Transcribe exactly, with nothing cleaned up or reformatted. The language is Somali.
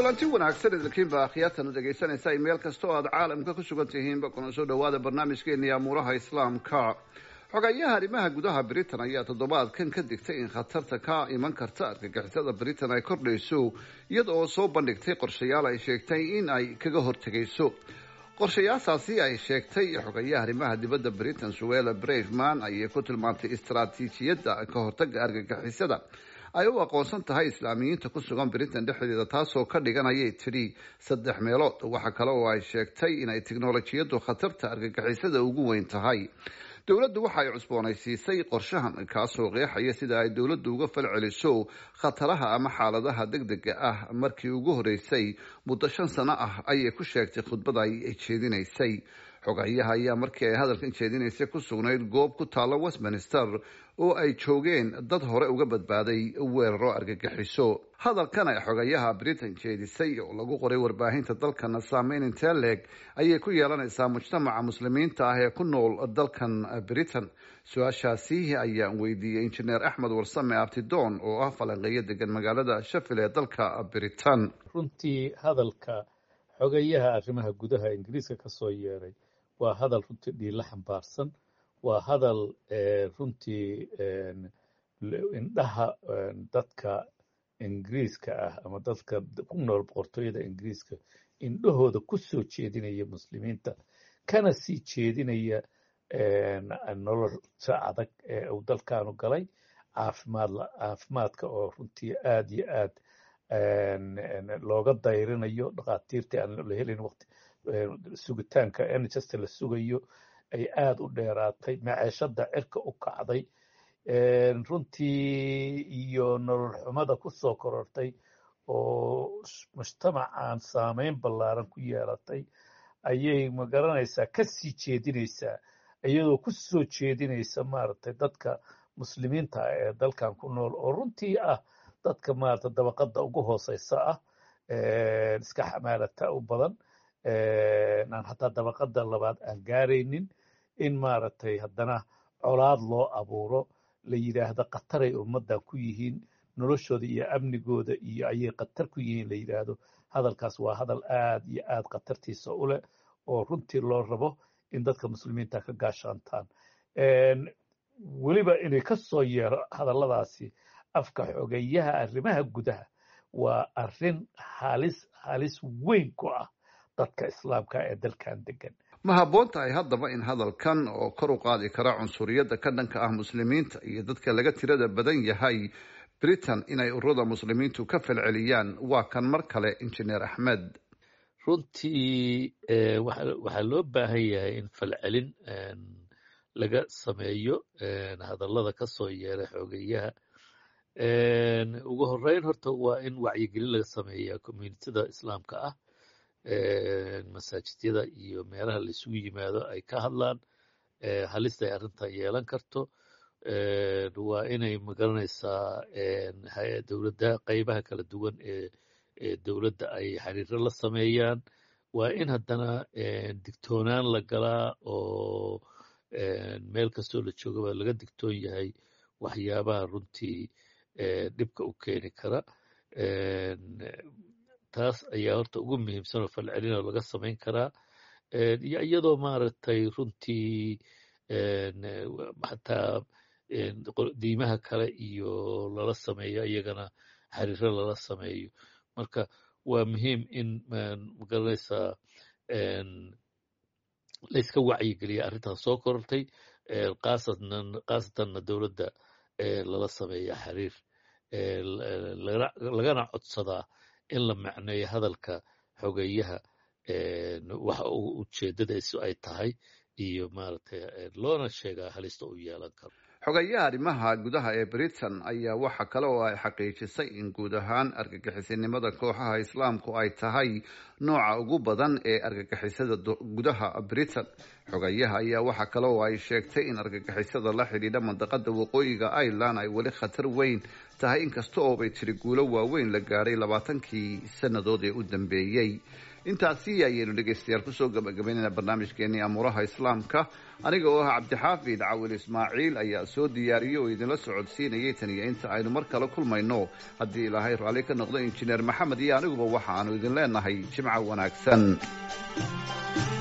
kulanti wanaagsan idinkiinba akhyaatan u dhegaysanaysa meel kasta oo aad caalamka ku sugan tihiinba kuna soo dhawaada barnaamijkeennii amuuraha islaamka. xogayaha arrimaha gudaha Britain ayaa toddobaadkan ka digtay in khatarta ka iman karta argagixisada Britain ay kordhayso iyada oo soo bandhigtay qorshayaal ay sheegtay in ay kaga hortagayso. qorshayaashaasi ay sheegtay xogayaha arrimaha dibadda Britain Suella Braverman ayay ku tilmaantay istaraatiijiyadda ka hortagga argagixisada ay u aqoonsan tahay islaamiyiinta ku sugan Britain dhexdeeda, taasoo ka dhiganayay tiri saddex meelood. waxa kale oo ay sheegtay inay tiknoolajiyadu khatarta argagixisada ugu weyn tahay. dowladdu waxa ay cusboonaysiisay qorshahan kaasoo qeexaya sida ay dowladdu uga falceliso khataraha ama xaaladaha degdega ah. markii ugu horeysay muddo shan sano ah ayay ku sheegtay khudbada ay jeedinaysay. xogayaha ayaa markii ay hadalkan jeedinaysay ku sugnayd goob ku taalla Westminster oo ay joogeen dad hore uga badbaaday weeraro argagixiso. hadalkan ay xogayaha Britain jeedisay oo lagu qoray warbaahinta dalkana saameyn intee leeg ayay ku yeelanaysaa mujtamaca muslimiinta ah ee ku nool dalkan Britain. su-aashaasi ayaan weydiiyey injineer Axmed Warsame Abtidoon oo ah falanqeeyo degan magaalada Sheffield ee dalka Britain. runtii hadalka xogayaha arrimaha gudaha Ingiriiska ka soo yeeray waa hadal runtii dhiila xambaarsan, waa hadal runtii indhaha dadka Ingiriiska ah ama dadka ku nool boqortooyada Ingiriiska indhahooda ku soo jeedinaya muslimiinta, kana sii jeedinaya nolosha adag ee uu dalkaanu galay, caafimaad caafimaadka oo runtii aad iyo aad looga dayrinayo, dhakhaatiirtii aan la helin waqti sugitaanka N H S la sugayo ay aad u dheeraatay, maciishada cirka u kacday runtii iyo nolol xumada ku soo korortay oo mujtamacaan saameyn ballaaran ku yeelatay ayay magaranaysaa ka sii jeedinaysaa, iyadoo ku soo jeedinaysa maaragtay dadka muslimiinta ah ee dalkan ku nool oo runtii ah dadka maaragtay dabaqada ugu hooseysa ah, iska xamaalata u badan, aan hataa dabaqada labaad aan gaaraynin, in maaragtay haddana colaad loo abuuro, la yidhaahdo khataray ummaddan ku yihiin, noloshooda iyo amnigooda iyo ayay khatar ku yihiin la yidhaahdo. hadalkaas waa hadal aad iyo aad khatartiisa u leh oo runtii loo rabo in dadka muslimiinta ka gaashaantaan. weliba inay ka soo yeero hadalladaasi afka xogayaha arrimaha gudaha waa arrin halis halis weyn ku ah dadka islaamka ee dalkan degan. ma habboon tahay haddaba in hadalkan oo kor u qaadi kara cunsuriyadda ka dhanka ah muslimiinta iyo dadka laga tirada badan yahay Britain inay ururada muslimiintu ka falceliyaan? waa kan mar kale injineer Axmed. runtii waxaa loo baahan yahay in falcelin laga sameeyo hadallada ka soo yeera xogayaha. ugu horeyn horta waa in wacyigelin laga sameeyaa communityada islaamka ah, masaajidyada iyo meelaha la isugu yimaado ay ka hadlaan halista ay arrintan yeelan karto. waa inay magaranaysaa dowladda qaybaha kala duwan ee dowladda ay xiriiro la sameeyaan. waa in haddana digtoonaan la galaa oo meel kastoo la joogaba laga digtoon yahay waxyaabaha runtii dhibka u keeni kara. taas ayaa horta ugu muhiimsan oo falcelin oo laga samayn karaa, iyo iyadoo maaragtay runtii xataa diimaha kale iyo lala sameeyo, iyagana xiriiro lala sameeyo. marka waa muhiim in magaranaysaa layska wacyigeliya arrintaas soo korortay, khaasatanna dowladda lala sameeya xiriir, lagana codsadaa in la macneeyo hadalka xogayaha waxa ujeedadaisu ay tahay iyo maaragtay loona sheegaa halista u yeelan karo. xogayaha arrimaha gudaha ee Britain ayaa waxa kale oo ay xaqiijisay in guud ahaan argagixisinimada kooxaha islaamku ay tahay nooca ugu badan ee argagixisada gudaha Britain. xogayaha ayaa waxa kale oo ay sheegtay in argagixisada la xidhiidha mandaqada waqooyiga Ireland ay weli khatar weyn tahay, inkasta oo bay tiri guulo waaweyn la gaaray labaatankii sannadood ee u dambeeyey. intaasi ayaynu dhegaystayaal kusoo gabagabaynayna barnaamijkeenii amuuraha islaamka aniga oo ah cabdixaafid cawil ismaaciil ayaa soo diyaariyey oo idinla socodsiinayay tan iyo inta aynu mar kale kulmayno haddii ilaahay raalli ka noqdo injineer maxamed iyo aniguba waxa aanu idin leenahay jimco wanaagsan.